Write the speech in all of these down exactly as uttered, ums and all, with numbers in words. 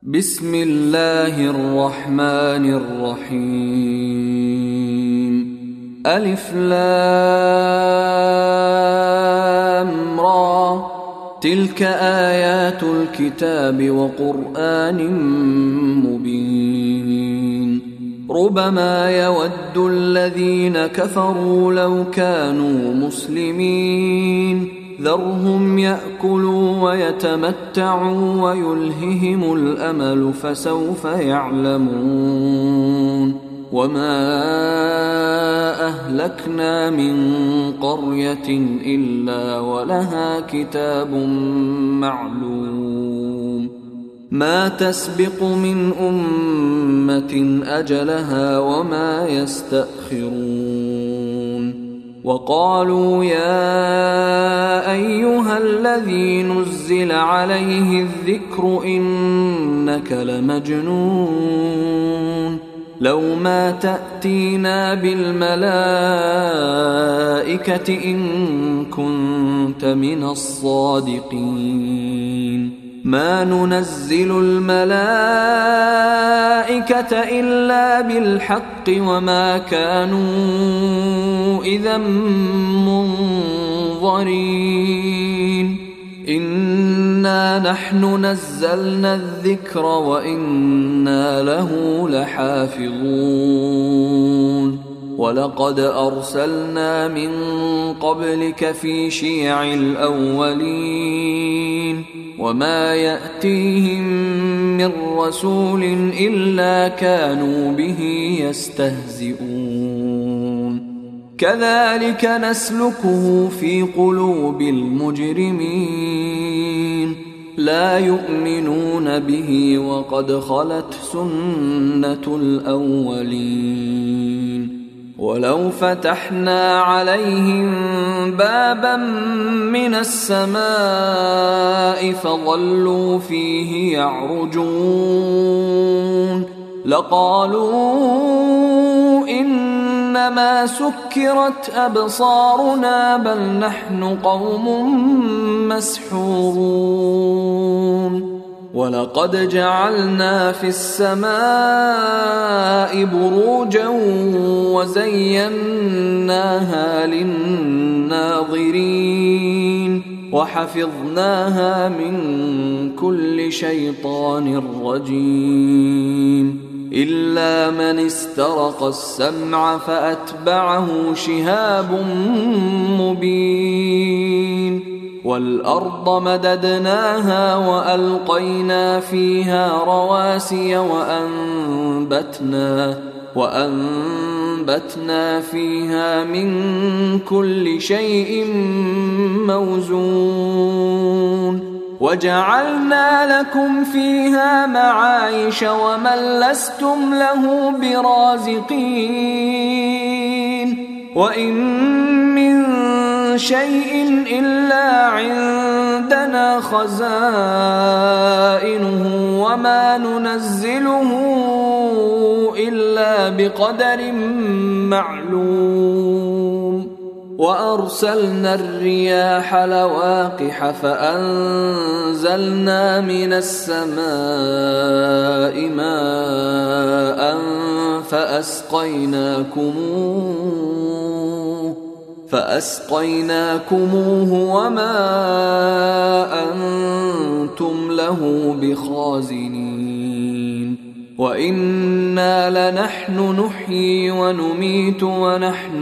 بسم الله الرحمن الرحيم. ألف لام را، تلك آيات الكتاب وقرآن مبين. ربما يود الذين كفروا لو كانوا مسلمين، ذرهم يأكلوا ويتمتعوا ويلههم الأمل فسوف يعلمون. وما أهلكنا من قرية إلا ولها كتاب معلوم، ما تسبق من أمة أجلها وما يستأخرون. وقالوا يا أيها الذي نزل عليه الذكر إنك لمجنون، لو ما تأتينا بالملائكة إن كنت من الصادقين. ما ننزل الملائكة إلا بالحق وما كانوا إذا منظرين. إنا نحن نزلنا الذكر وإنا له لحافظون. ولقد أرسلنا من قبلك في شيع الأولين، وما يأتيهم من رسول إلا كانوا به يستهزئون. كذلك نسلكه في قلوب المجرمين، لا يؤمنون به وقد خلت سنة الأولين. ولو فتحنا عليهم بابا من السماء فظلوا فيه يعرجون لقالوا إنما سكرت أبصارنا بل نحن قوم مسحورون. ولقد جعلنا في السماء بروجا وزيناها للناظرين وحفظناها من كل شيطان رجيم، إلا من استرق السمع فأتبعه شهاب مبين. والأرض مددناها وألقينا فيها رواسي وأنبتنا, وأنبتنا فيها من كل شيء موزون. وجعلنا لكم فيها معايش ومن لستم له برازقين. وإن من شيء إلا عندنا خزائنه وما ننزله إلا بقدر معلوم. وأرسلنا الرياح لواقح فأنزلنا من السماء ماء فأسقيناكموه فأسقيناكموه وما أنتم له بخازنين. وإنا لنحن نحيي ونميت ونحن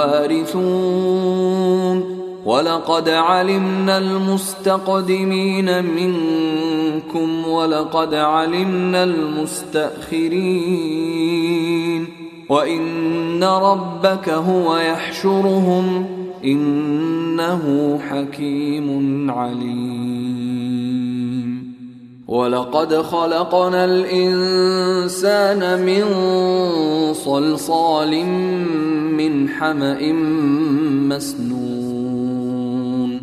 الوارثون. ولقد علمنا المستقدمين منكم ولقد علمنا المستأخرين. وإن ربك هو يحشرهم إنه حكيم عليم. ولقد خلقنا الإنسان من صلصال من حمأ مسنون.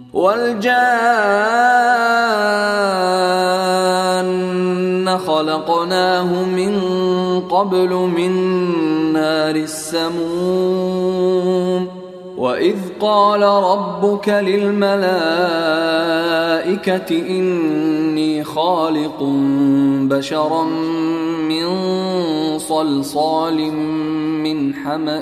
والجان خلقناه من قبل من نار السموم. وإذ قال ربك للملائكة إني خالق بشرا من صلصال من حمأ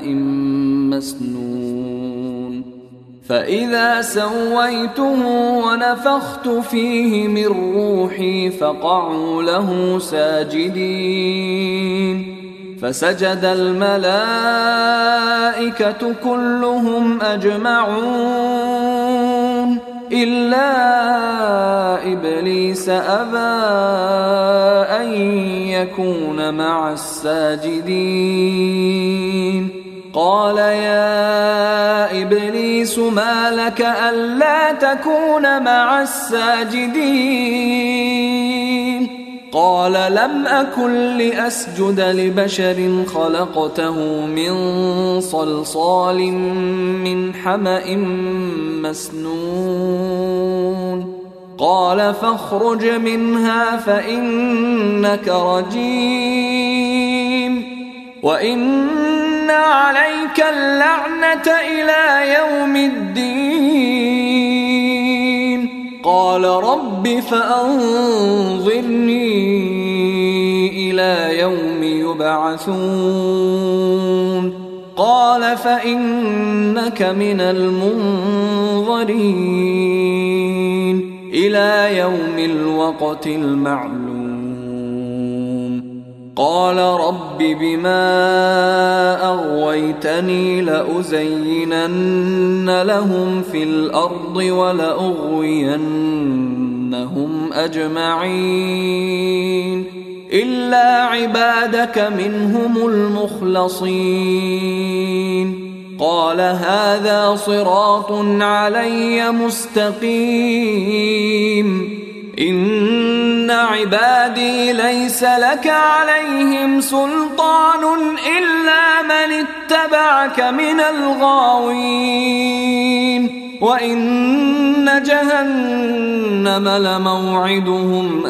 مسنون فإذا سويته ونفخت فيه من روحي فقعوا له ساجدين فسجد الملائكة كلهم أجمعون إلا إبليس أبى أن يكون مع الساجدين قال يا إبليس ما لك ألا تكون مع الساجدين قال لم أكن لأسجد لبشر خلقته من صلصال من حمأ مسنون قال فاخرج منها فإنك رجيم وإن عليك اللعنة إلى يوم الدين قال رب فأنظرني إلى يوم يبعثون قال فإنك من المنظرين إلى يوم الوقت المعلوم قال رب بما أغويتني لأزينن لهم في الأرض ولأغوينهم أجمعين إلا عبادك منهم المخلصين قال هذا صراط علي مستقيم إن عبادي ليس لك عليهم سلطان إلا من اتبعك من الغاوين وإن جهنم لموعدهم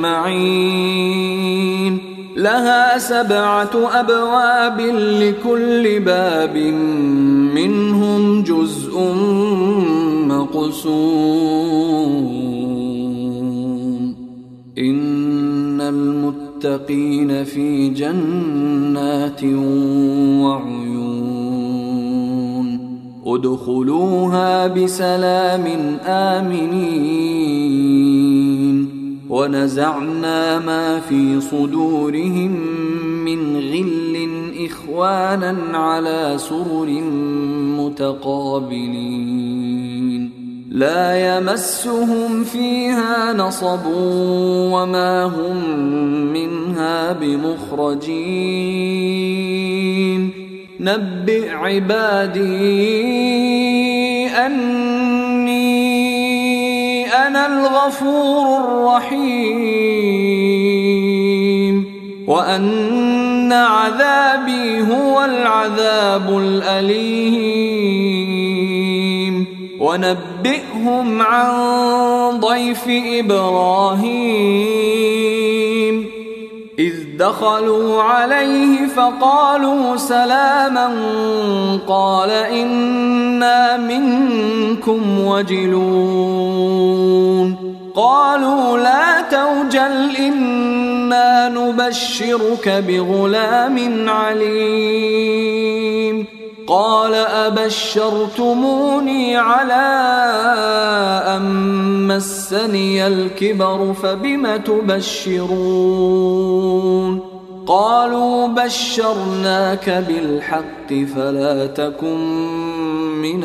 أجمعين لها سبعة أبواب لكل باب منهم جزء مقسوم إن المتقين في جنات وعيون ادخلوها بسلام آمنين ونزعنا ما في صدورهم من غل إخوانا على سرر متقابلين لا يمسهم فيها نصب وما هم منها بمخرجين نبئ عبادي أني أنا الغفور الرحيم وأن عذابي هو العذاب الأليم ونبئهم عن ضيف إبراهيم إذ دخلوا عليه فقالوا سلاما قال إنا منكم وجلون قالوا لا توجل إنا نبشرك بغلام عليم قال أبشرتموني على أن مسني الكبر فبم تبشرون قالوا بشرناك بالحق فلا تكن من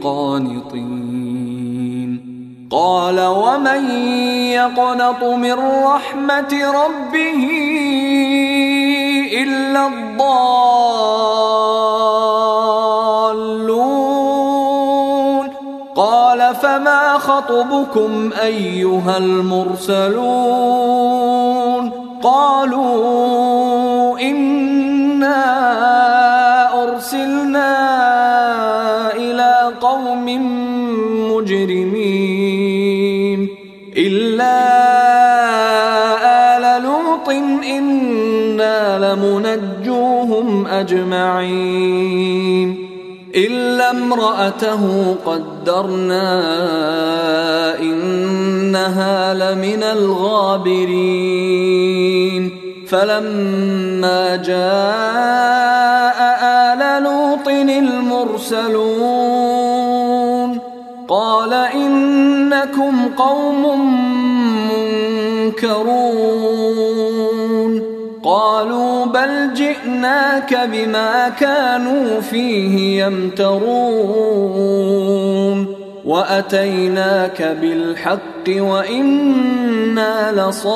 القانطين قال ومن يقنط من رحمة ربه إلا الضالون قال فما خطبكم أيها المرسلون قالوا إنا أرسلنا إلى قوم مجرمين إلا آل لوط إنا لمنجوهم أجمعين إلا امرأته قدرنا إنها لمن الغابرين فلما جاء آل لوط المرسلون قال إنكم قوم منكرون قالوا بل جئناك بما كانوا فيه يمترون وأتيناك بالحق وإنا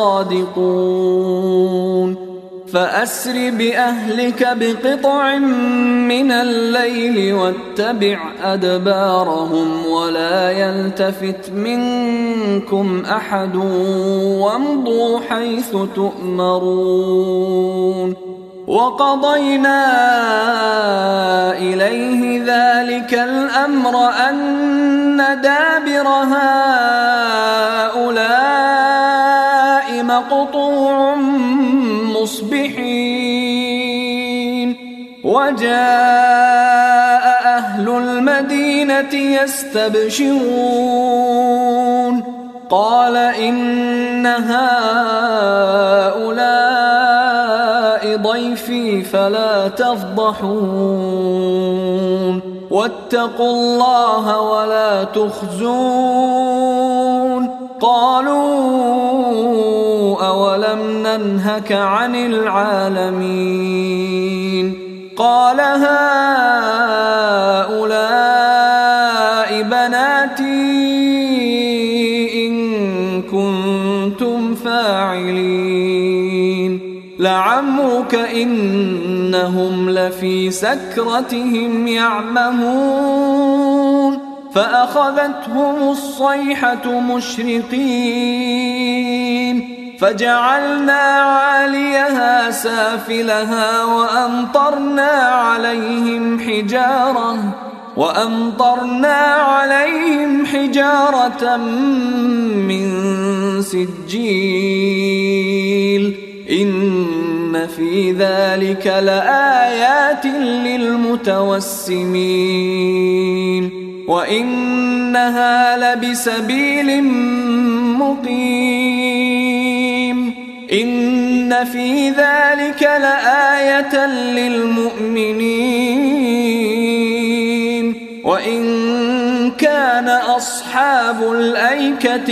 لصادقون فأسر بأهلك بقطع من الليل واتبع أدبارهم ولا يلتفت منكم أحد وامضوا حيث تؤمرون وقضينا إليه ذلك الأمر أن دابر هؤلاء مقطوع مصبحين وجاء أهل المدينة يستبشرون قال إن هؤلاء ضيفي فلا تفضحون واتقوا الله ولا تخزون قالوا أولم ننهك عن العالمين قال هؤلاء بناتي إن كنتم فاعلين لعمرك إنهم لفي سكرتهم يعمهون فأخذتهم الصيحة مشرقين فجعلنا عاليها سافلها وأمطرنا عليهم حجارة وأمطرنا عليهم حجارة من سجيل إن في ذلك لآيات للمتوسمين وإنها لبسبيل مقيم إن في ذلك لآية للمؤمنين وإن كان أصحاب الأيكة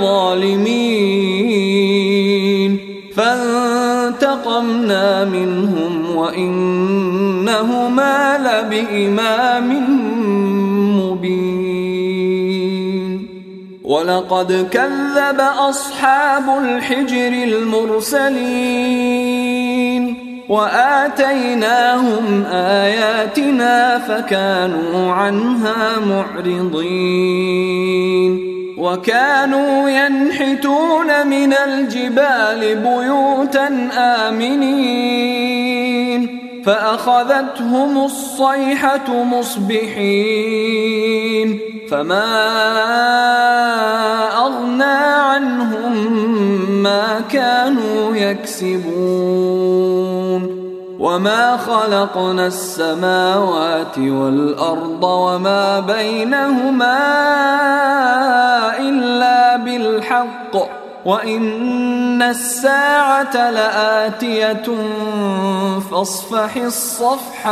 لظالمين فانتقمنا منهم وإنهما لبإمام مبين ولقد كذب أصحاب الحجر المرسلين وآتيناهم آياتنا فكانوا عنها معرضين وكانوا ينحتون من الجبال بيوتا آمنين فأخذتهم الصيحة مصبحين فما أغنى عنهم ما كانوا يكسبون وما خلقنا السماوات والأرض وما بينهما إلا بالحق وإن الساعة لآتية فاصفح الصفح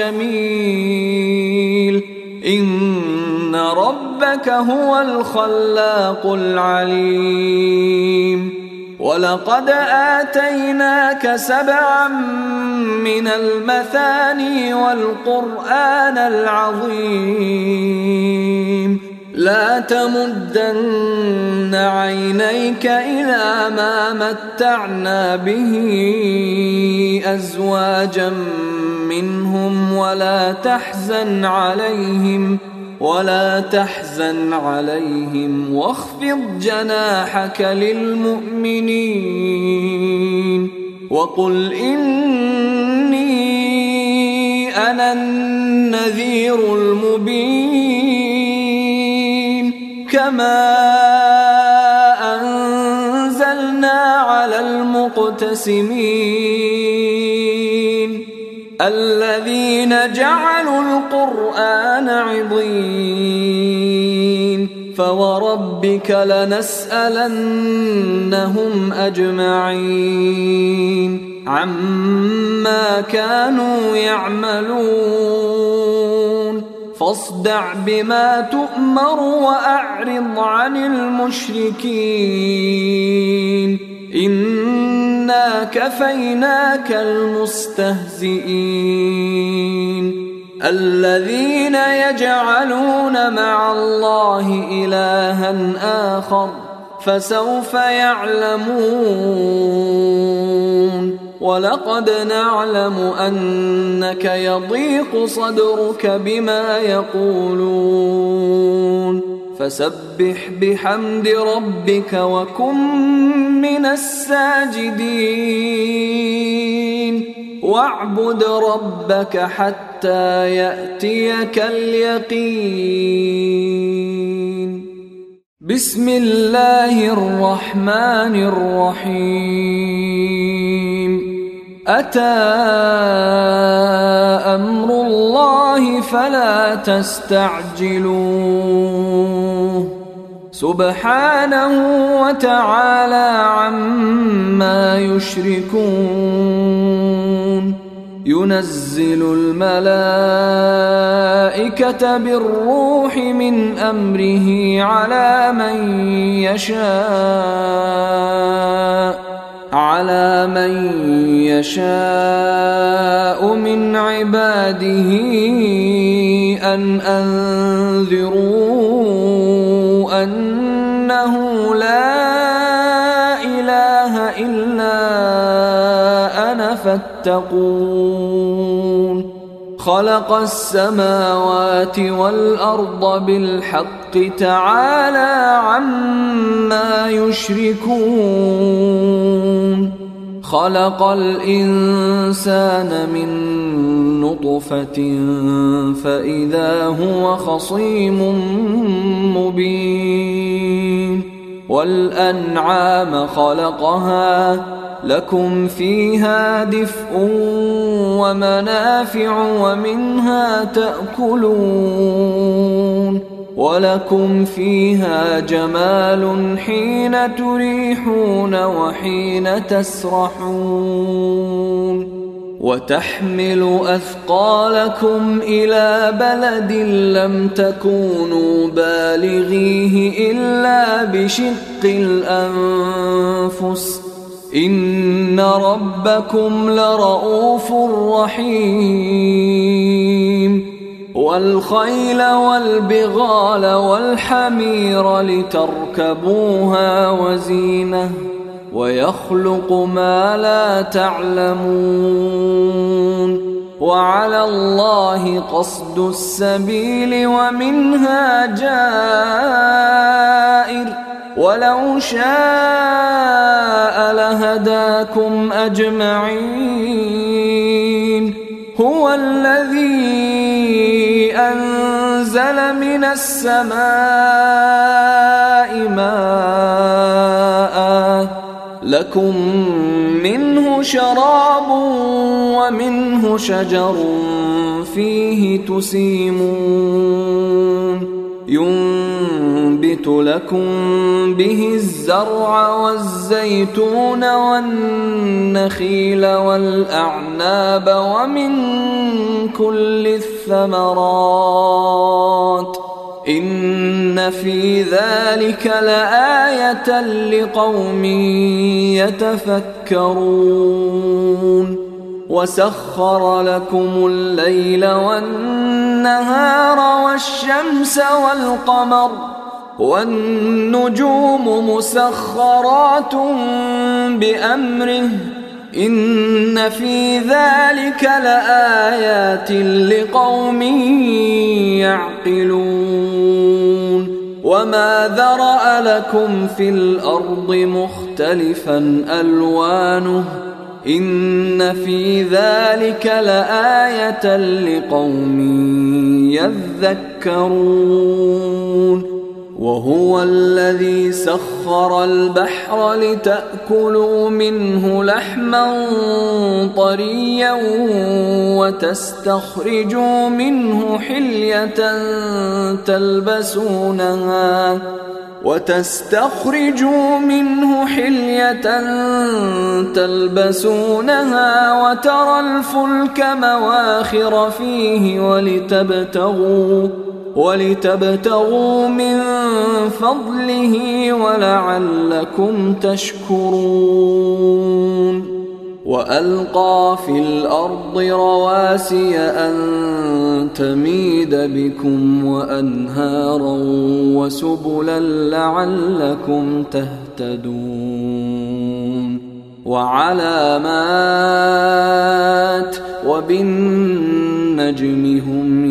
الجميل إن ربك هو الخلاق العليم ولقد آتيناك سبعا من المثاني والقرآن العظيم لا تمدن عينيك إلى ما متعنا به أزواجا منهم ولا تحزن عليهم ولا تحزن عليهم واخفض جناحك للمؤمنين وقل إني أنا النذير المبين كما أنزلنا على المقتسمين الذين جعلوا القرآن عضين فوربك لنسألنهم أجمعين عما كانوا يعملون فاصدع بما تؤمر وأعرض عن المشركين إنا كفيناك المستهزئين الذين يجعلون مع الله إلها آخر فسوف يعلمون ولقد نعلم أنك يضيق صدرك بما يقولون فسبح بحمد ربك وكن من الساجدين واعبد ربك حتى يأتيك اليقين. بسم الله الرحمن الرحيم. أتى أمر الله فلا تستعجلوه سبحانه وتعالى عما يشركون ينزل الملائكة بالروح من أمره على من يشاء على من يشاء من عباده أن أنذروا أنه لا إله إلا أنا فاتقون خلق السماوات والأرض بالحق تعالى عما يشركون خلق الإنسان من نطفة فإذا هو خصيم مبين والأنعام خلقها لكم فيها دفء ومنافع ومنها تأكلون ولكم فيها جمال حين تريحون وحين تسرحون وتحمل أثقالكم إلى بلد لم تكونوا بالغيه إلا بشق الأنفس إن ربكم لرؤوف رحيم والخيل والبغال والحمير لتركبوها وزينة ويخلق ما لا تعلمون وعلى الله قصد السبيل ومنها جائر ولو شاء لهداكم أجمعين هو الذي أنزل من السماء ماء لكم منه شراب ومنه شجر فيه تسيمون ينبت لكم به الزرع والزيتون والنخيل والأعناب ومن كل الثمرات إن في ذلك لآية لقوم يتفكرون وسخر لكم الليل والنهار والشمس والقمر والنجوم مسخرات بأمره إن في ذلك لآيات لقوم يعقلون وما ذرأ لكم في الأرض مختلفا ألوانه إن في ذلك لآية لقوم يذكرون وهو الذي سخر البحر لتأكلوا منه لحما طريا وتستخرجوا منه حلية تلبسونها وتستخرجوا منه حلية تلبسونها وترى الفلك مواخر فيه ولتبتغوا, ولتبتغوا من فضله ولعلكم تشكرون. وألقى في الأرض رواسي أن تميد بكم وأنهارا وسبلا لعلكم تهتدون. وعلامات وبالنجم هم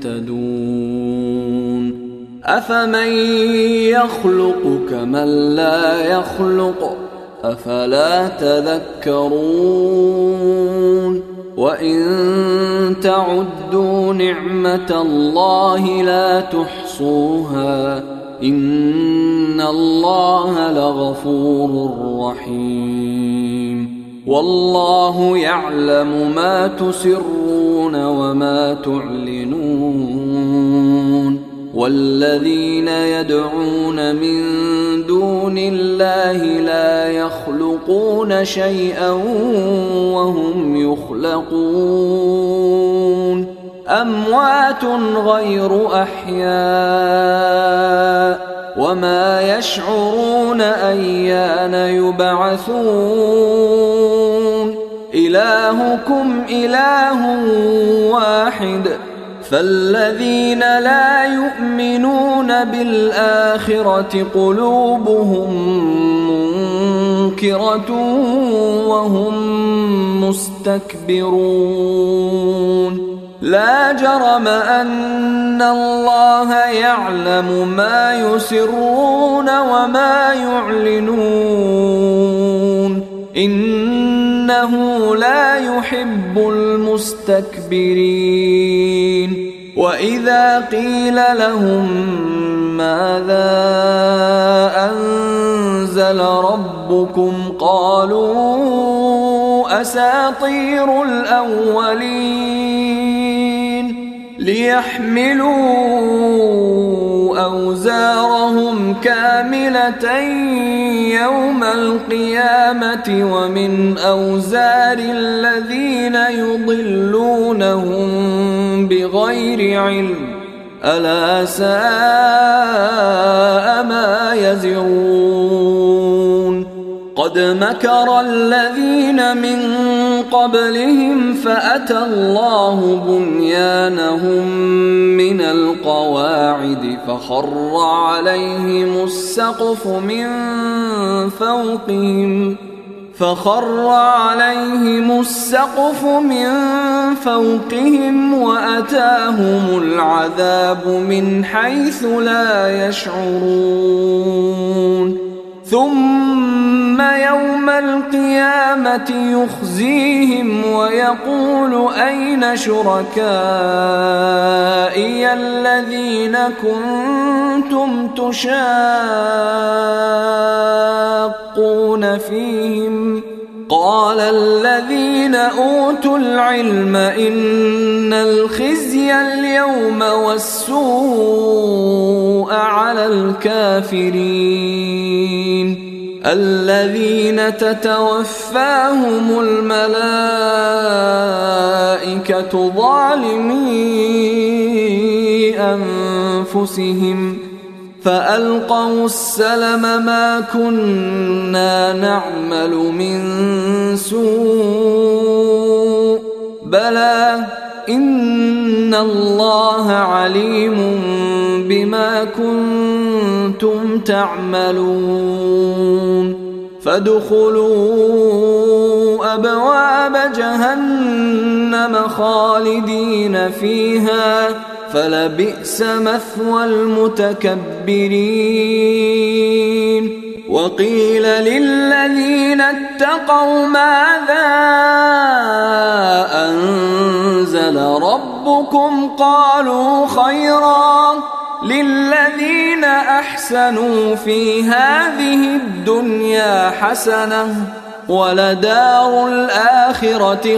يهتدون. أفمن يخلق كمن لا يخلق أفلا تذكرون. وإن تعدوا نعمة الله لا تحصوها إن الله لغفور رحيم. والله يعلم ما تسرون وما تعلنون. والذين يدعون من دون الله لا يخلقون شيئا وهم يخلقون. أموات غير أحياء وما يشعرون أيان يبعثون. إلهكم إله واحد فالذين لا يؤمنون بالآخرة قلوبهم منكرة وهم مستكبرون. لا جرم أن الله يعلم ما يسرون وما يعلنون إنه لا يحب المستكبرين. وإذا قيل لهم ماذا أنزل ربكم قالوا أساطير الأولين ليحملوا أوزارهم كاملة يوم القيامة ومن أوزار الذين يضلونهم بغير علم ألا ساء ما يزرون. قد مكر الذين من قبلهم فأتى الله بنيانهم من القواعد فخر عليهم السقف من فوقهم فخر عليهم السقف من فوقهم وأتاهم العذاب من حيث لا يشعرون. ثم يوم القيامة يخزيهم ويقول أين شركائي الذين كنتم تشاقون فيهم قال الذين أوتوا العلم إن الخزي اليوم والسوء على الكافرين الذين تتوفاهم الملائكة ظالمي أنفسهم فألقوا السلم ما كنا نعمل من سوء بلى إن الله عليم بما كنتم تعملون. فادخلوا أبواب جهنم خالدين فيها فلبئس مثوى المتكبرين. وقيل للذين اتقوا ماذا أنزل ربكم قالوا خيرا للذين أحسنوا في هذه الدنيا حسنة ولدار الآخرة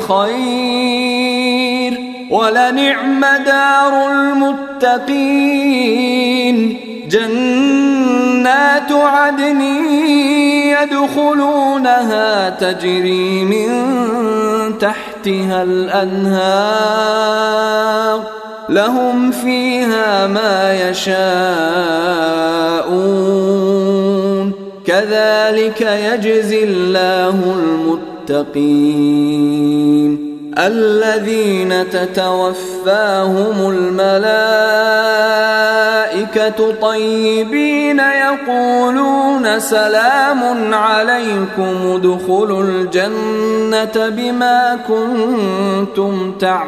خير ولنعم دار المتقين جنات عدن يدخلونها تجري من تحتها الأنهار لهم فيها ما يشاءون كذلك يجزي الله المتقين الذين تتوفاهم الملائكة طيبين يقولون سلام عليكم ادخلوا الجنة بما كنتم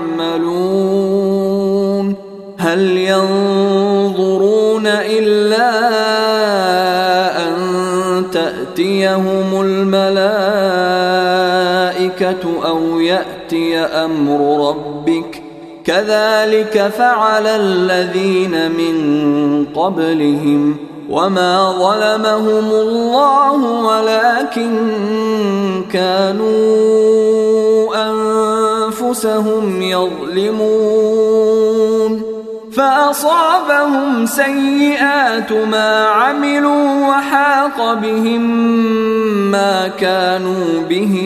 تعملون هل ينظرون إلا أن تأتيهم الملائكة أو يأتي أمر ربك كذلك فعل الذين من قبلهم وما ظلمهم الله ولكن كانوا أنفسهم يظلمون فأصابهم سيئات ما عملوا وحاق بهم ما كانوا به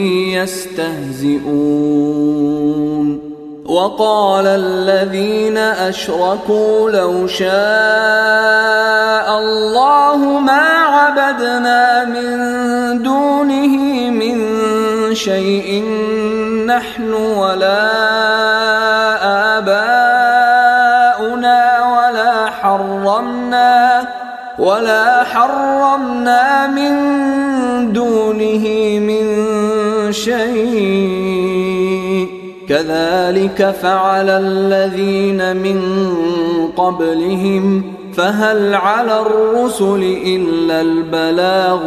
يستهزئون وقال الذين أشركوا لو شاء الله ما عبدنا من دونه من شيء نحن ولا آباؤنا ولا حرمنا ولا حرمنا من دونه من شيء كذلك فعل الذين من قبلهم فهل على الرسل إلا البلاغ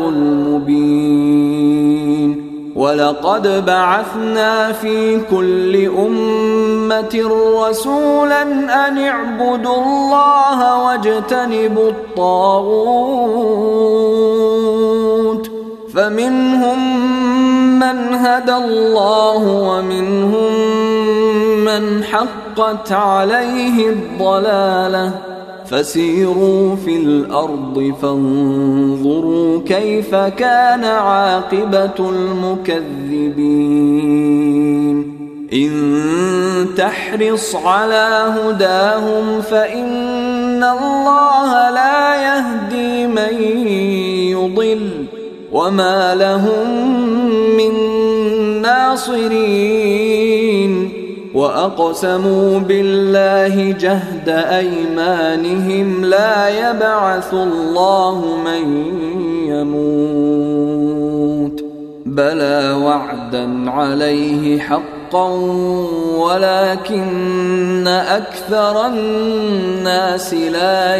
المبين ولقد بعثنا في كل أمة رسولا أن اعبدوا الله واجتنبوا الطاغوت فمنهم من هدى الله ومنهم من حقت عليه الضلالة فسيروا في الأرض فانظروا كيف كان عاقبة المكذبين إن تحرص على هداهم فإن الله لا يهدي من يضل وما لهم من ناصرين وأقسموا بالله جهد أيمانهم لا يبعث الله من يموت بلى وعدا عليه حقا ولكن أكثر الناس لا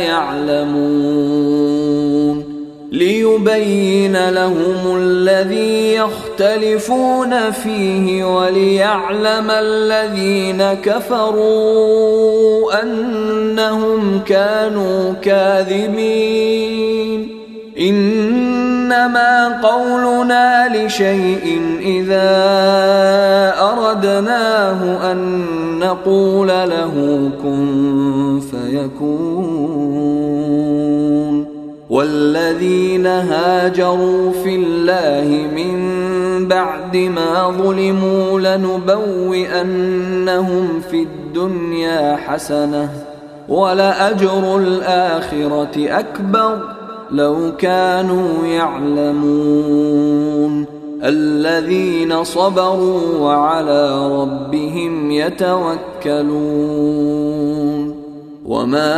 يعلمون ليبين لهم الذي يختلفون فيه وليعلم الذين كفروا أنهم كانوا كاذبين إنما قولنا لشيء إذا أردناه أن نقول له كن فيكون والذين هاجروا في الله من بعد ما ظلموا لنبوئنهم في الدنيا حسنة ولأجر الآخرة أكبر لو كانوا يعلمون الذين صبروا وعلى ربهم يتوكلون وما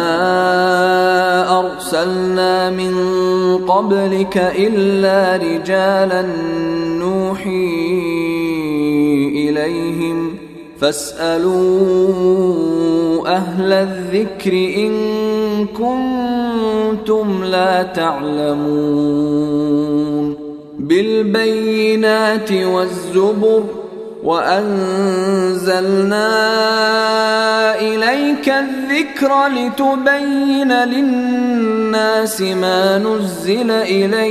أرسلنا من قبلك إلا رجالا نوحي إليهم فاسألوا أهل الذكر إن كنتم لا تعلمون بالبينات والزبر وأنزلنا إليك الذكر لتبين للناس ما نزل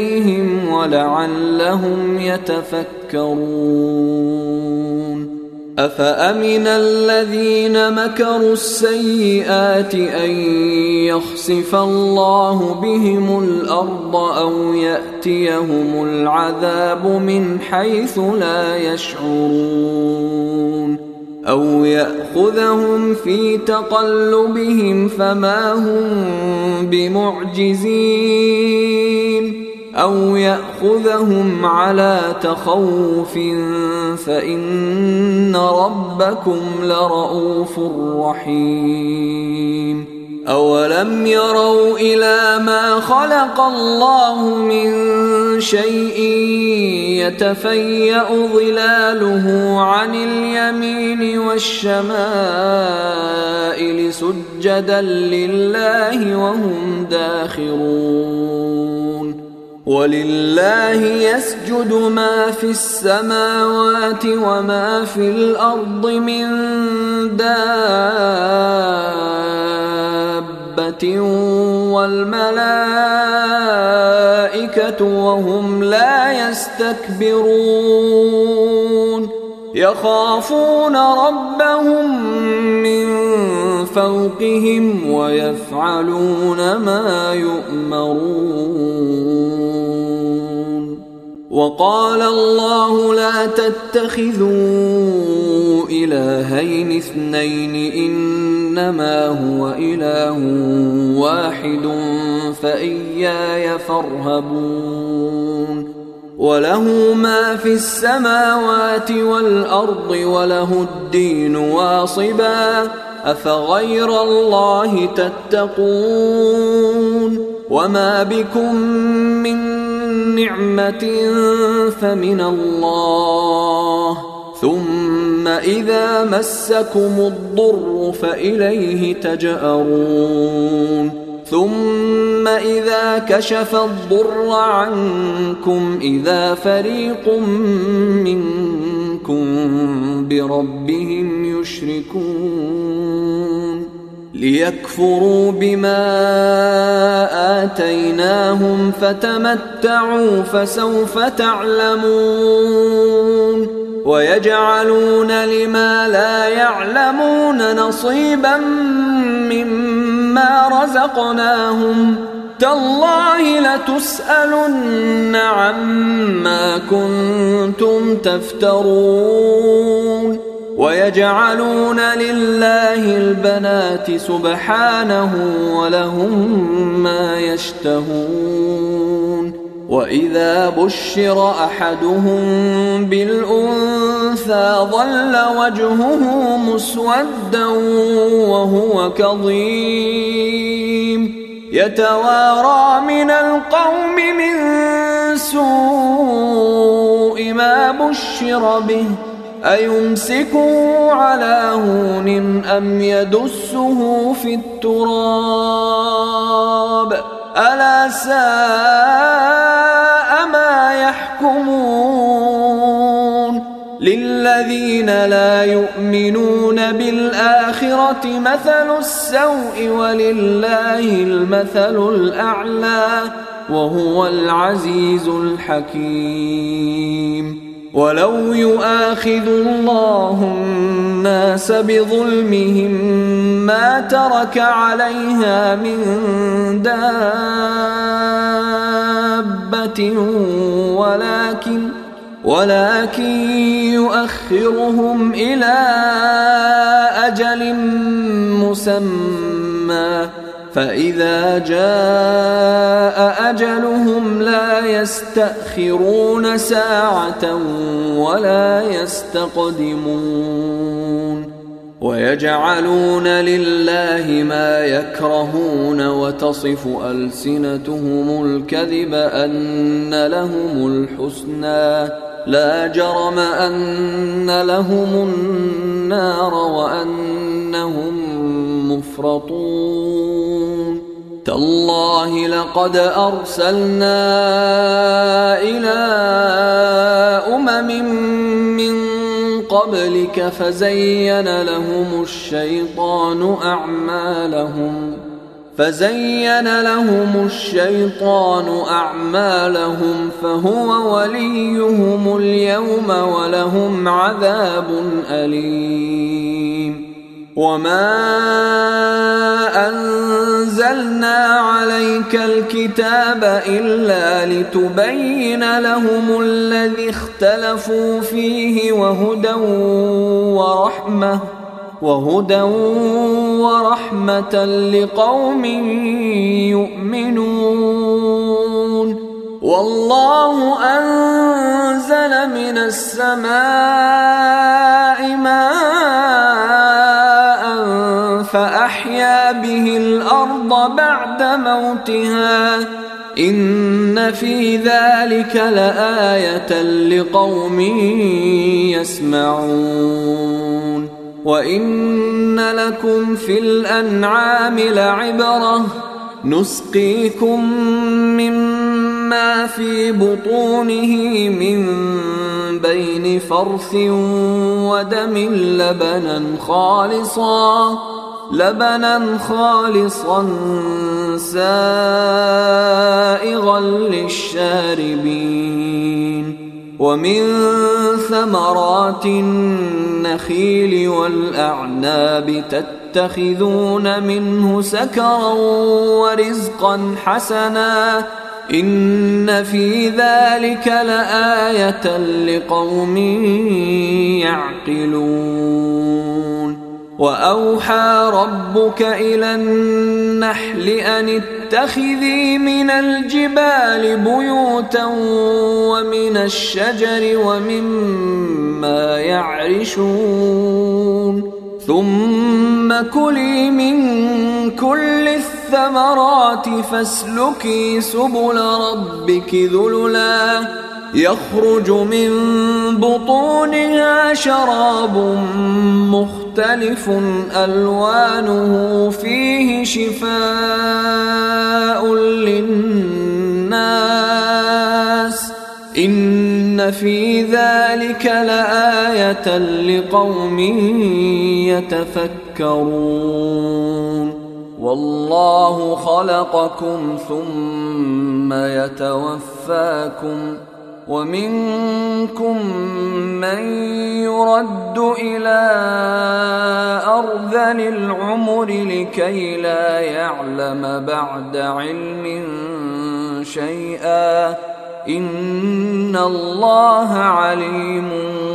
إليهم ولعلهم يتفكرون أفأمن الذين مكروا السيئات أن يخسف الله بهم الأرض أو يأتيهم العذاب من حيث لا يشعرون أو يأخذهم في تقلبهم فما هم بمعجزين أو يأخذهم على تخوف فإن ربكم لرؤوف رحيم أولم يروا إلى ما خلق الله من شيء يتفيأ ظلاله عن اليمين والشمائل سجدا لله وهم داخرون ولله يسجد ما في السماوات وما في الأرض من دابة والملائكة وهم لا يستكبرون يخافون ربهم من فوقهم ويفعلون ما يؤمرون وقال الله لا تتخذوا إلهين اثنين إنما هو إله واحد فإياي فارهبون وله ما في السماوات والأرض وله الدين واصبا أفغير الله تتقون وما بكم من نعمة فمن الله ثم إذا مسكم الضر فإليه تجأرون ثم إذا كشف الضر عنكم إذا فريق منكم بربهم يشركون ليكفروا بما آتيناهم فتمتعوا فسوف تعلمون ويجعلون لما لا يعلمون نصيبا مما رزقناهم تالله لتسألن عما كنتم تفترون ويجعلون لله البنات سبحانه ولهم ما يشتهون وإذا بشر أحدهم بالأنثى ظل وجهه مسودا وهو كظيم يتوارى من القوم من سوء ما بشر به أيمسكه على هون أم يدسه في التراب ألا ساء ما يحكمون للذين لا يؤمنون بالآخرة مثل السوء ولله المثل الأعلى وهو العزيز الحكيم ولو يؤاخذ الله الناس بظلمهم ما ترك عليها من دابة ولكن ولكن يؤخرهم إلى أجل مسمى فإذا جاء أجلهم لا يستأخرون ساعة ولا يستقدمون ويجعلون لله ما يكرهون وتصف ألسنتهم الكذب أن لهم الحسنى لا جرم أن لهم النار وأنهم مفرطون تالله لقد أرسلنا إلى أمم من قبلك فزين لهم الشيطان أعمالهم فزين لهم الشيطان أعمالهم فهو وليهم اليوم ولهم عذاب أليم. وما أنزلنا عليك الكتاب إلا لتبين لهم الذي اختلفوا فيه وهدى ورحمة وهدى ورحمة لقوم يؤمنون. والله أنزل من السماء ماء فأحيا به الأرض بعد موتها إن في ذلك لآية لقوم يسمعون. وإن لكم في الأنعام لعبرة نسقيكم مما في بطونه من بين فرث ودم لبنا خالصا لبنا خالصا سائغا للشاربين. ومن ثمرات النخيل والأعناب تتخذون منه سكرا ورزقا حسنا إن في ذلك لآية لقوم يعقلون. وأوحى ربك إلى النحل أن اتخذي من الجبال بيوتا ومن الشجر ومما يعرشون ثم كلي من كل الثمرات فاسلكي سبل ربك ذللا يخرج من بطونها شراب مختلف ألوانه فيه شفاء للناس إن في ذلك لآية لقوم يتفكرون. والله خلقكم ثم يتوفاكم ومنكم من يرد إلى أرذل العمر لكي لا يعلم بعد علم شيئا إن الله عليم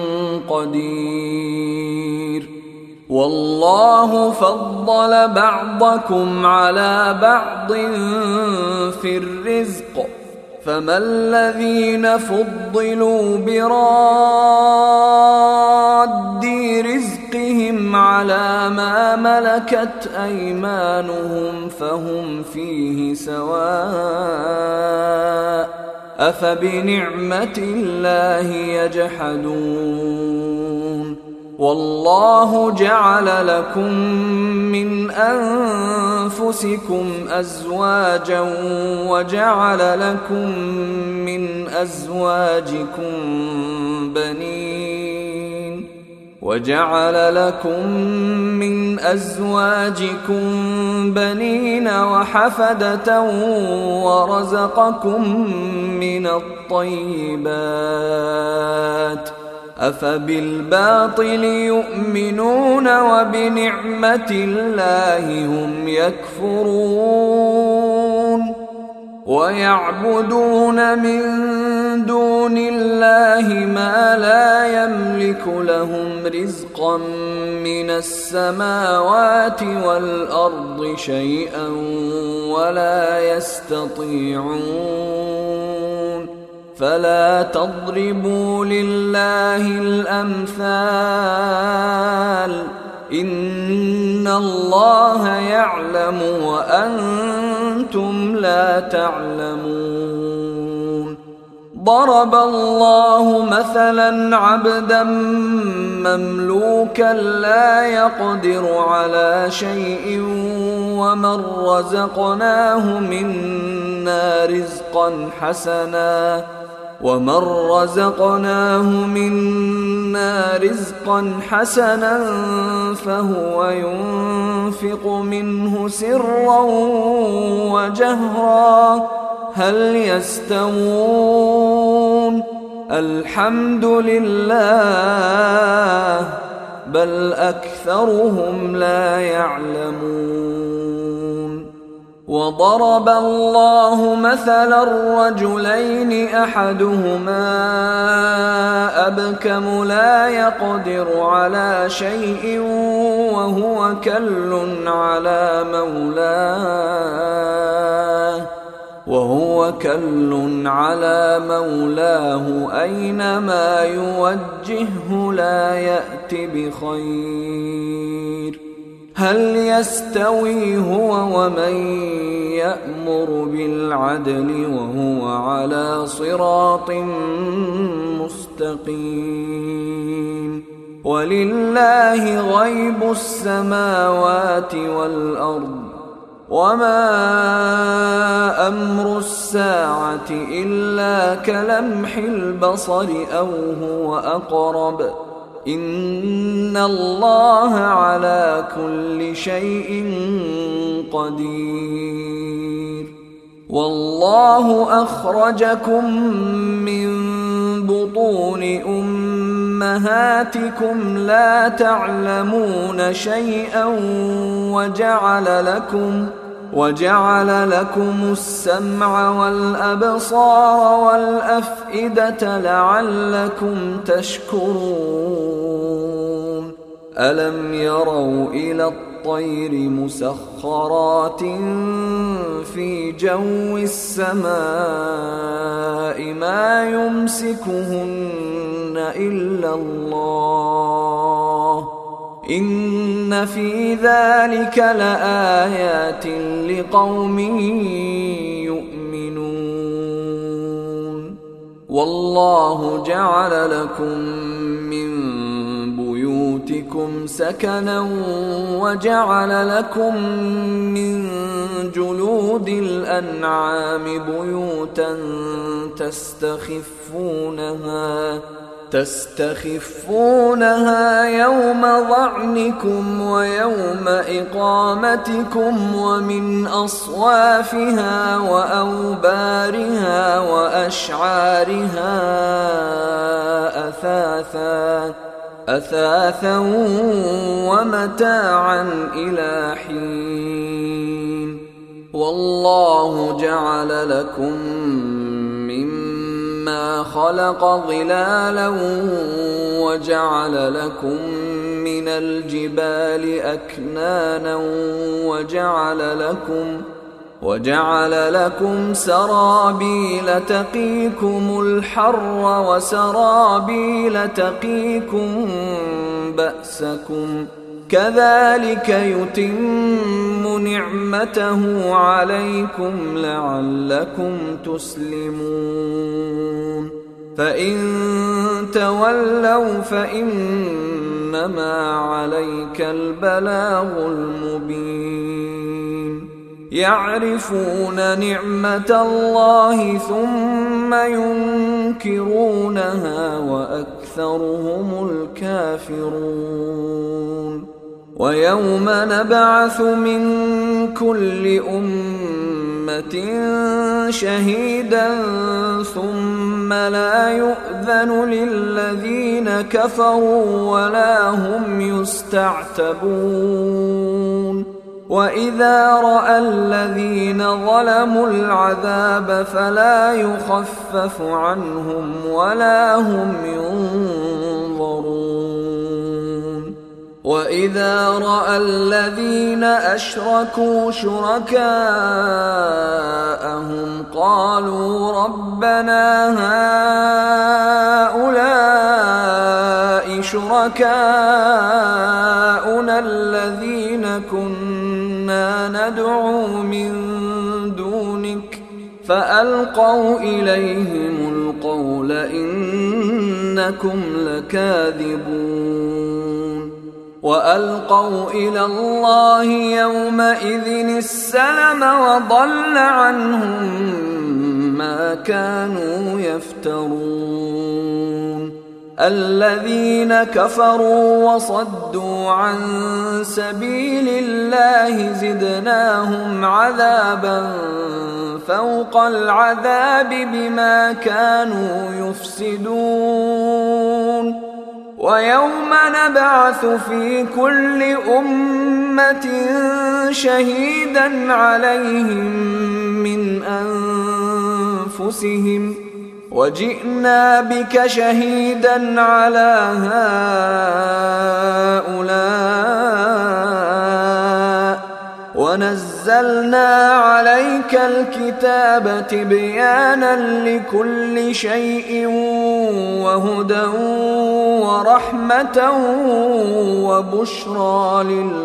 قدير. والله فضل بعضكم على بعض في الرزق فما الذين فضلوا براد رزقهم على ما ملكت أيمانهم فهم فيه سواء أفبنعمة الله يجحدون. والله جعل لكم من أنفسكم أزواجا وجعل لكم من أزواجكم بنين وجعل لكم من أزواجكم بنين وحفدة ورزقكم من الطيبات أفبالباطل يؤمنون وبنعمة الله هم يكفرون. ويعبدون من دون الله ما لا يملك لهم رزقا من السماوات والأرض شيئا ولا يستطيعون. فلا تضربوا لله الأمثال إن الله يعلم وأنتم لا تعلمون. ضرب الله مثلا عبدا مملوكا لا يقدر على شيء ومن رزقناه منا رزقا حسنا ومن رزقناه منا رزقا حسنا فهو ينفق منه سرا وجهرا هل يستوون الحمد لله بل أكثرهم لا يعلمون وضرب الله مثلا الرجلين أحدهما أبكم لا يقدر على شيء وهو كل على مولاه وهو كل على مولاه أينما يوجهه لا يأت بخير هل يستوي هو ومن يأمر بالعدل وهو على صراط مستقيم ولله غيب السماوات والأرض وما أمر الساعة إلا كلمح البصر أو هو أقرب إن الله على كل شيء قدير والله أخرجكم من بطون أمهاتكم لا تعلمون شيئا وجعل لكم وجعل لكم السمع والأبصار والأفئدة لعلكم تشكرون ألم يروا إلى الطير مسخرات في جو السماء ما يمسكهن إلا الله إن في ذلك لآيات لقوم يؤمنون والله جعل لكم من بيوتكم سكنا وجعل لكم من جلود الأنعام بيوتا تستخفونها تستخفونها يوم ظعنكم ويوم إقامتكم ومن أصوافها وأوبارها وأشعارها أثاثا أثاثا ومتاعا إلى حين والله جعل لكم مما خلق ظلالا وجعل لكم من الجبال أكنانا وجعل لكم وجعل لكم سرابيل تقيكم الحر وسرابيل تقيكم بأسكم كذلك يتم نعمته عليكم لعلكم تسلمون فإن تولوا فإنما عليك البلاغ المبين يعرفون نعمة الله ثم ينكرونها وأكثرهم الكافرون ويوم نبعث من كل أمة شهيدا ثم لا يؤذن للذين كفروا ولا هم يستعتبون وإذا رأى الذين ظلموا العذاب فلا يخفف عنهم ولا هم ينظرون وإذا رأى الذين أشركوا شركاءهم قالوا ربنا هؤلاء شركاؤنا الذين كنا ندعو من دونك فألقوا إليهم القول إنكم لكاذبون وألقوا إلى الله يومئذ السلم وضل عنهم ما كانوا يفترون الذين كفروا وصدوا عن سبيل الله زدناهم عذابا فوق العذاب بما كانوا يفسدون ويوم نبعث في كل أمة شهيدا عليهم من أنفسهم وجئنا بك شهيدا على هؤلاء ونزلنا عليك الكتاب تبيانا لكل شيء وهدى ورحمة وبشرى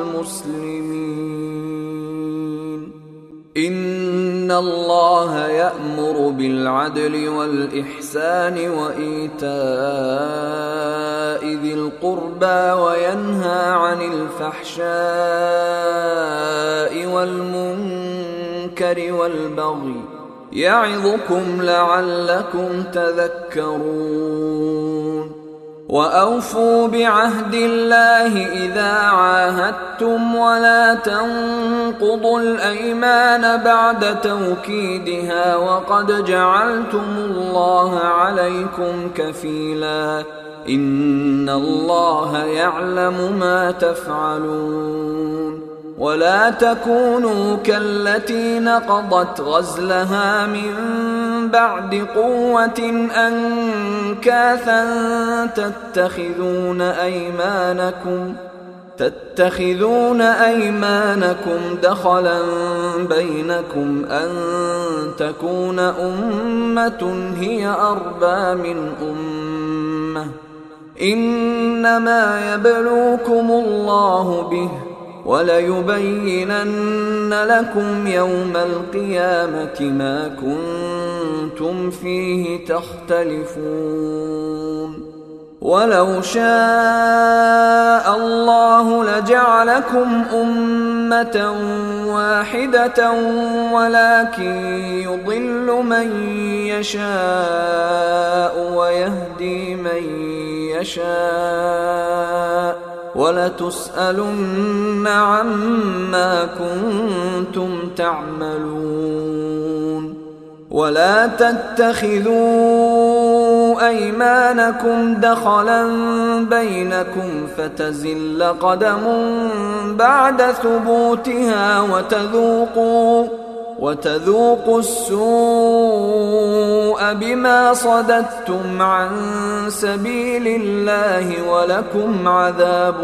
للمسلمين إن الله يأمر بالعدل والإحسان وإيتاء ذي القربى وينهى عن الفحشاء والمنكر والبغي يعظكم لعلكم تذكرون وأوفوا بعهد الله إذا عاهدتم ولا تنقضوا الأيمان بعد توكيدها وقد جعلتم الله عليكم كفيلا إن الله يعلم ما تفعلون ولا تكونوا كالتي نقضت غزلها من بعد قوة أنكاثا تتخذون أيمانكم تتخذون أيمانكم دخلا بينكم أن تكون أمة هي أربى من أمة إنما يبلوكم الله به وليبينن لكم يوم القيامة ما كنتم فيه تختلفون ولو شاء الله لجعلكم أمة واحدة ولكن يضل من يشاء ويهدي من يشاء ولتسألن عما كنتم تعملون ولا تتخذوا أيمانكم دخلا بينكم فتزل قدم بعد ثبوتها وتذوقوا وتذوقوا السوء بما صددتم عن سبيل الله ولكم عذاب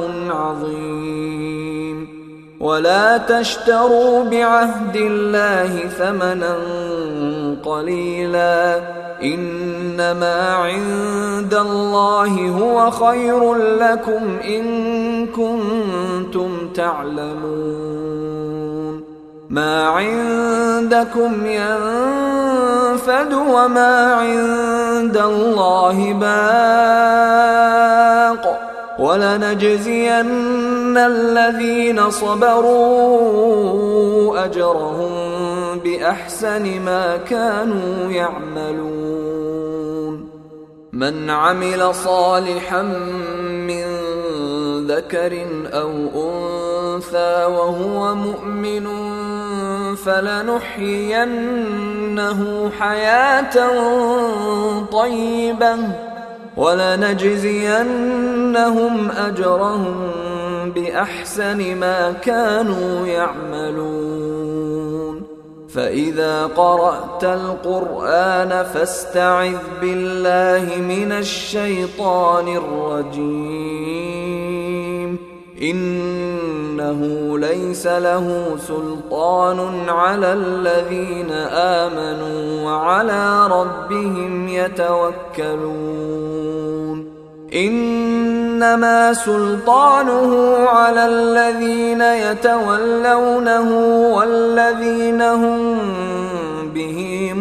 عظيم ولا تشتروا بعهد الله ثمنا قليلا إنما عند الله هو خير لكم إن كنتم تعلمون ما عندكم ينفد وما عند الله باق ولنجزين الذين صبروا أجرهم بأحسن ما كانوا يعملون من عمل صالحا من ذكر أو أنثى وهو مؤمن فلنحيينه حياة طيبة ولنجزينهم أجرهم بأحسن ما كانوا يعملون فإذا قرأت القرآن فاستعذ بالله من الشيطان الرجيم إنه ليس له سلطان على الذين آمنوا وعلى ربهم يتوكلون إنما سلطانه على الذين يتولونه والذين هم به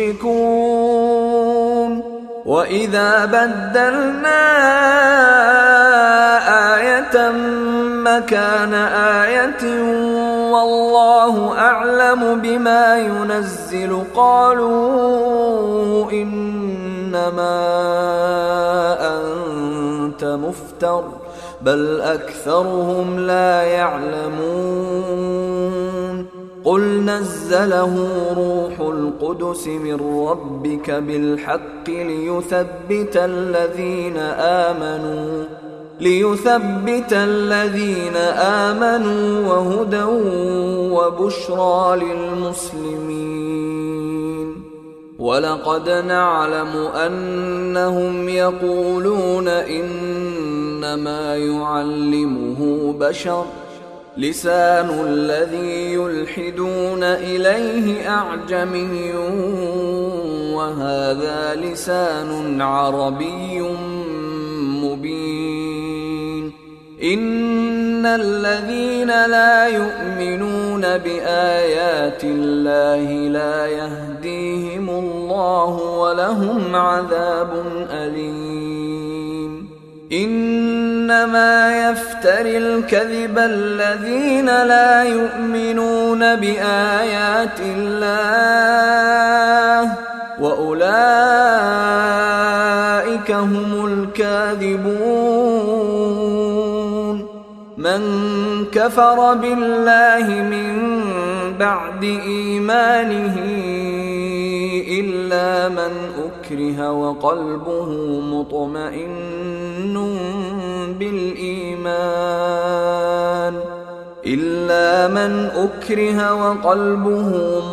مشركون وإذا بدلنا آية مكان آية والله أعلم بما ينزل قالوا إنما أنت مفتر بل أكثرهم لا يعلمون قل نزله روح القدس من ربك بالحق ليثبت الذين آمنوا ليثبت الذين آمنوا وهدى وبشرى للمسلمين ولقد نعلم أنهم يقولون إنما يعلمه بشر لسان الذي يلحدون إليه أعجمي وهذا لسان عربي مبين إن الذين لا يؤمنون بآيات الله لا يهديهم الله ولهم عذاب أليم إنما يفتري الكذب الذين لا يؤمنون بآيات الله وأولئك هم الكاذبون من كفر بالله من بعد إيمانه إلا من أكره وقلبه مطمئن بالإيمان إلا من أكره وقلبه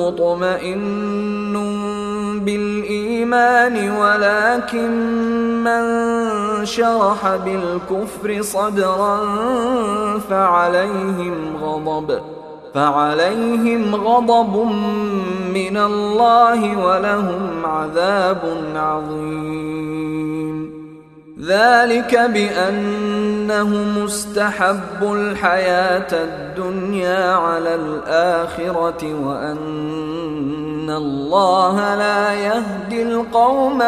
مطمئن بالإيمان ولكن من شرح بالكفر صدرا فعليهم غضب فعليهم غضب من الله ولهم عذاب عظيم ذلك بأنهم استحبوا الحياة الدنيا على الآخرة وأن الله لا يهدي القوم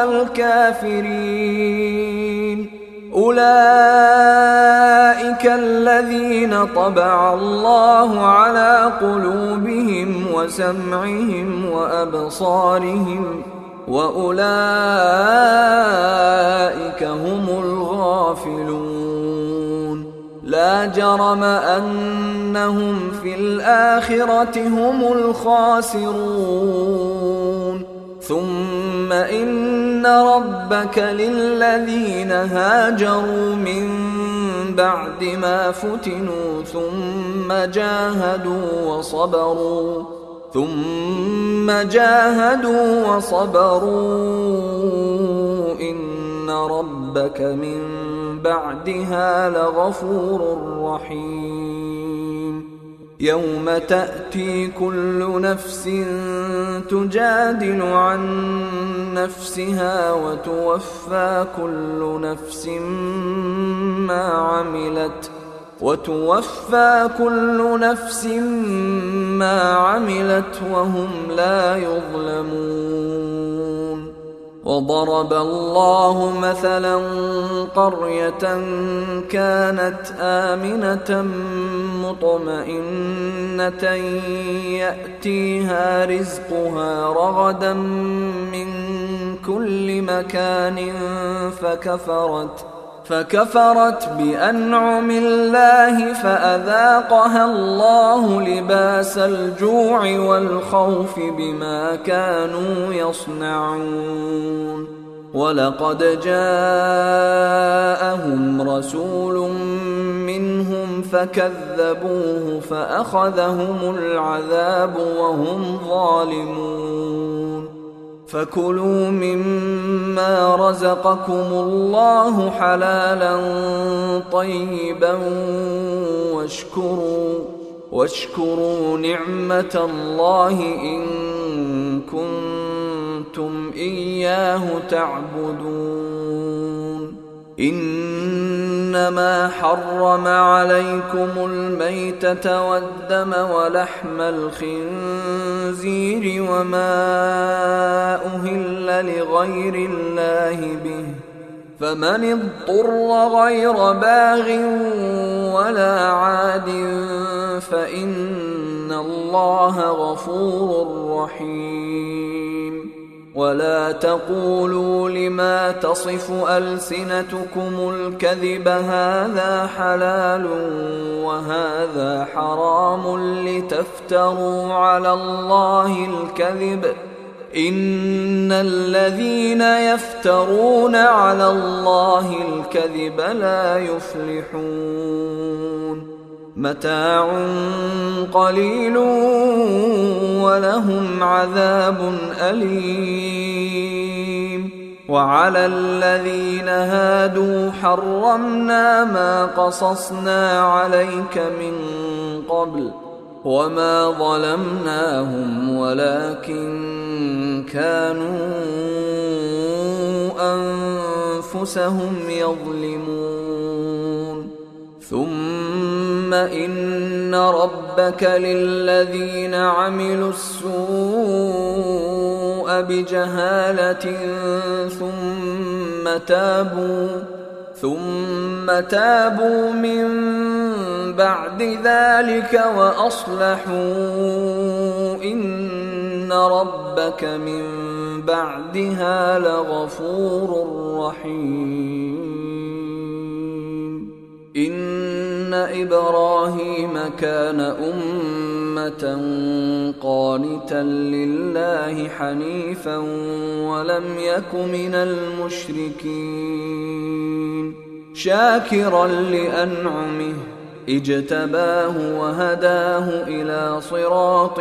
الكافرين أولئك الذين طبع الله على قلوبهم وسمعهم وأبصارهم وأولئك هم الغافلون لا جرم أنهم في الآخرة هم الخاسرون ثم إن ربك للذين هاجروا من بعد ما فتنوا ثم جاهدوا وصبروا ثم جاهدوا وصبروا إن ربك من بعدها لغفور رحيم يوم تأتي كل نفس تجادل عن نفسها وتوفى كل نفس ما عملت وتوفى كل نفس ما عملت وهم لا يظلمون وضرب الله مثلا قرية كانت آمنة مطمئنة يأتيها رزقها رغدا من كل مكان فكفرت فكفرت بأنعم الله فأذاقها الله لباس الجوع والخوف بما كانوا يصنعون ولقد جاءهم رسول منهم فكذبوه فأخذهم العذاب وهم ظالمون فكلوا مما رزقكم الله حلالا طيبا واشكروا واشكروا نعمة الله إن كنتم إياه تعبدون إنما حرم عليكم الميتة والدم ولحم الخنزير وما أهل لغير الله به فمن اضطر غير باغ ولا عاد فإن الله غفور رحيم. ولا تقولوا لما تصف ألسنتكم الكذب هذا حلال وهذا حرام لتفتروا على الله الكذب إن الذين يفترون على الله الكذب لا يفلحون. متاع قليل ولهم عذاب أليم. وعلى الذين هادوا حرمنا ما قصصنا عليك من قبل وما ظلمناهم ولكن كانوا أنفسهم يظلمون. ثم إن ربك للذين عملوا السوء بجهالة ثم تابوا ثم تابوا من بعد ذلك وأصلحوا إن ربك من بعدها لغفور رحيم. إن إبراهيم كان أمة قانتا لله حنيفا ولم يك من المشركين شاكرا لأنعمه اجتباه وهداه إلى صراط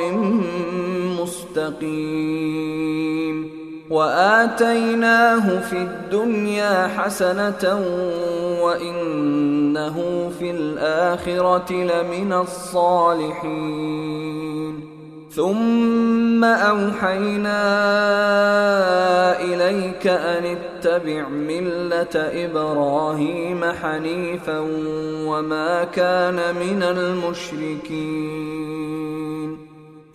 مستقيم. وآتيناه في الدنيا حسنة وإنه في الآخرة لمن الصالحين. ثم أوحينا إليك أن اتبع ملة إبراهيم حنيفا وما كان من المشركين.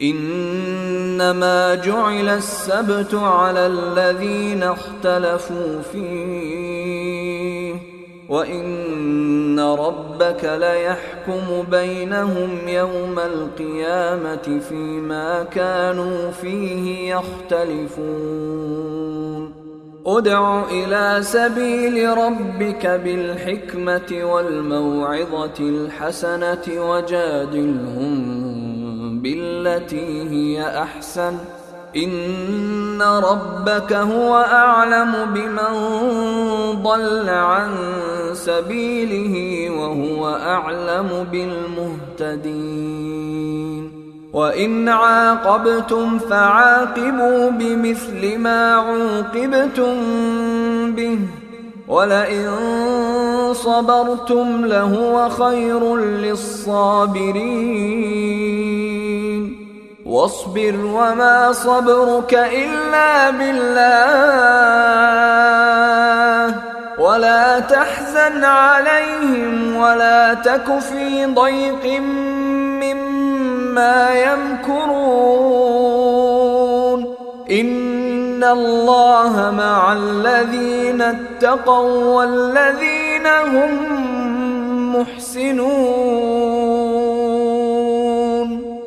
إنما جعل السبت على الذين اختلفوا فيه وإن ربك ليحكم بينهم يوم القيامة فيما كانوا فيه يختلفون. ادع إلى سبيل ربك بالحكمة والموعظة الحسنة وجادلهم بالتي هي أحسن إن ربك هو أعلم بمن ضل عن سبيله وهو أعلم بالمهتدين. وإن عاقبتم فعاقبوا بمثل ما عوقبتم به ولئن صبرتم لهو خير للصابرين. واصبر وما صبرك إلا بالله ولا تحزن عليهم ولا تك في ضيق مما يمكرون. إن الله مع الذين اتقوا والذين هم محسنون.